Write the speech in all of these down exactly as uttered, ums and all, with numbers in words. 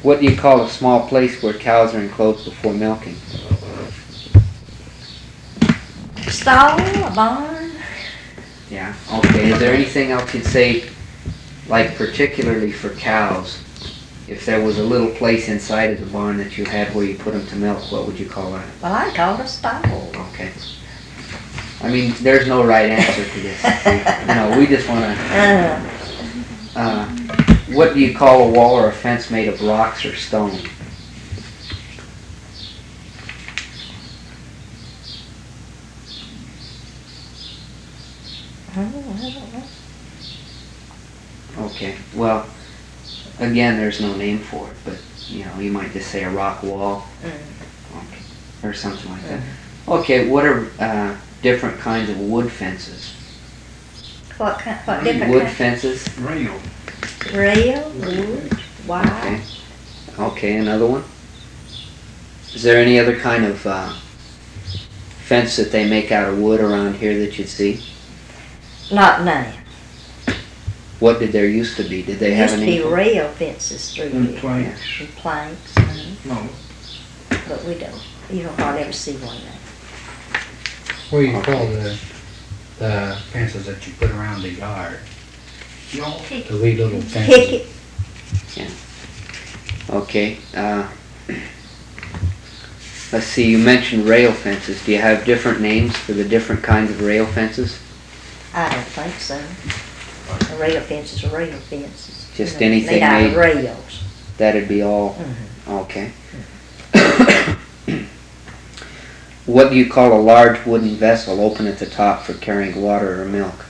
What do you call a small place where cows are enclosed before milking? Stall, a barn. Yeah, okay. Is there anything else you'd say, like particularly for cows, if there was a little place inside of the barn that you had where you put them to milk, what would you call that? Well, I call it a stall. Okay. I mean, there's no right answer to this. You know, we just want to... Uh, Uh, what do you call a wall or a fence made of rocks or stone? I don't know. Okay, well, again, there's no name for it, but, you know, you might just say a rock wall, Mm. okay, or something like that. Mm-hmm. Okay, what are uh, different kinds of wood fences? What kind? What different Wood kind? fences? Rail. Rail, wood, wire. Okay. Okay, another one. Is there any other kind of uh, fence that they make out of wood around here that you'd see? Not now. What did there used to be? Did they have Used to any? be rail fences through And here. planks. And planks, mhm. No. But we don't. You don't hardly ever see one now. What do you call the, the fences that you put around the yard? Y'all. The wee little fences? Picket. Okay. Uh, let's see, you mentioned rail fences. Do you have different names for the different kinds of rail fences? I don't think so. A rail fence is a rail fence. Just You know, anything made out of made- rails. That'd be all. Mhm. Okay. What do you call a large wooden vessel open at the top for carrying water or milk?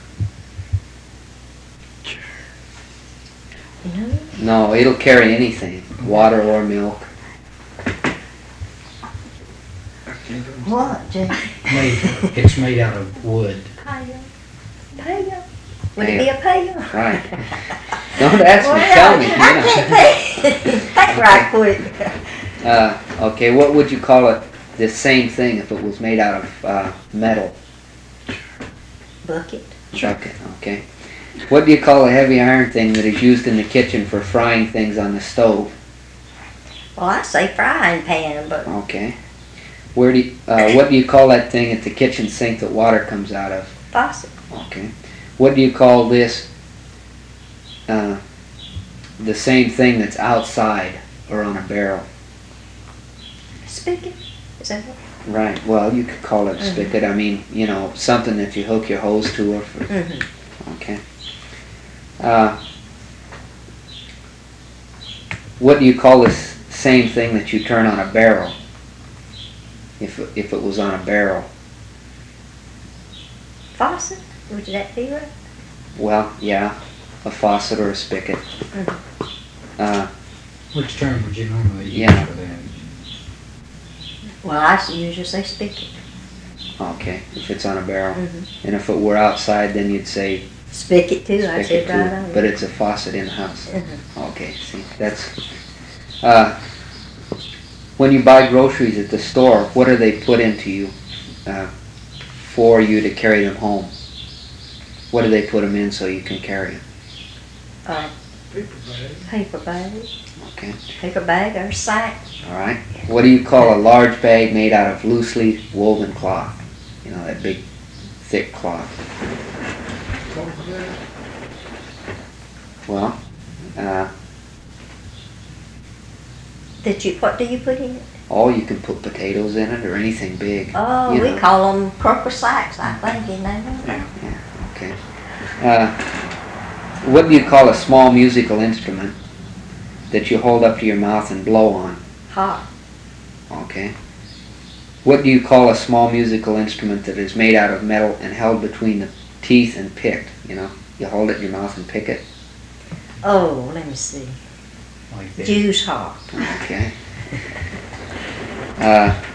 You know? No, it'll carry anything, water or milk. What, Jay? Made, it's made out of wood. Pail. Pail. Would it be a pail? Right. Don't ask me, Well, tell me. I You can't think. Think right quick. know. Uh, okay, what would you call it, the same thing if it was made out of uh, metal? Bucket. Bucket, okay. What do you call a heavy iron thing that is used in the kitchen for frying things on the stove? Well, I say frying pan, but Okay. Where do you, uh, what do you call that thing at the kitchen sink that water comes out of? faucet. Okay. What do you call this, uh, the same thing that's outside or on a barrel? Spigot. Is that what? Right, well, you could call it a Mhm. spigot. I mean, you know, something that you hook your hose to or for, Mm-hmm. okay. Uh, what do you call this same thing that you turn on a barrel? If, it- if it was on a barrel? Faucet. Would that be right? Well, yeah, a faucet or a spigot. Mhm. Uh, Which term would you normally use Yeah. for that? Well, I s- usually say spigot. okay, if it's on a barrel. Mm-hmm. And if it were outside, then you'd say Spigot too. I spigot said right too. on. But it's a faucet in the house. Mhm. Okay, see, that's, uh, when you buy groceries at the store, what do they put into you, uh, for you to carry them home? What do they put them in so you can carry them? Uh, Paper bag. paper bag. Okay, Paper bag or sack. all right. What do you call a large bag made out of loosely woven cloth? You know, that big, thick cloth. Paper bag. Well, uh, That you, what do you put in it? oh, you can put potatoes in it or anything big. Oh, you we know. call them crocker sacks, I think, in there. Yeah. Okay. Uh, what do you call a small musical instrument that you hold up to your mouth and blow on? Hot. Okay. What do you call a small musical instrument that is made out of metal and held between the teeth and picked? You know, you hold it in your mouth and pick it. Oh, let me see. Like that? Juice hot. Okay. Uh,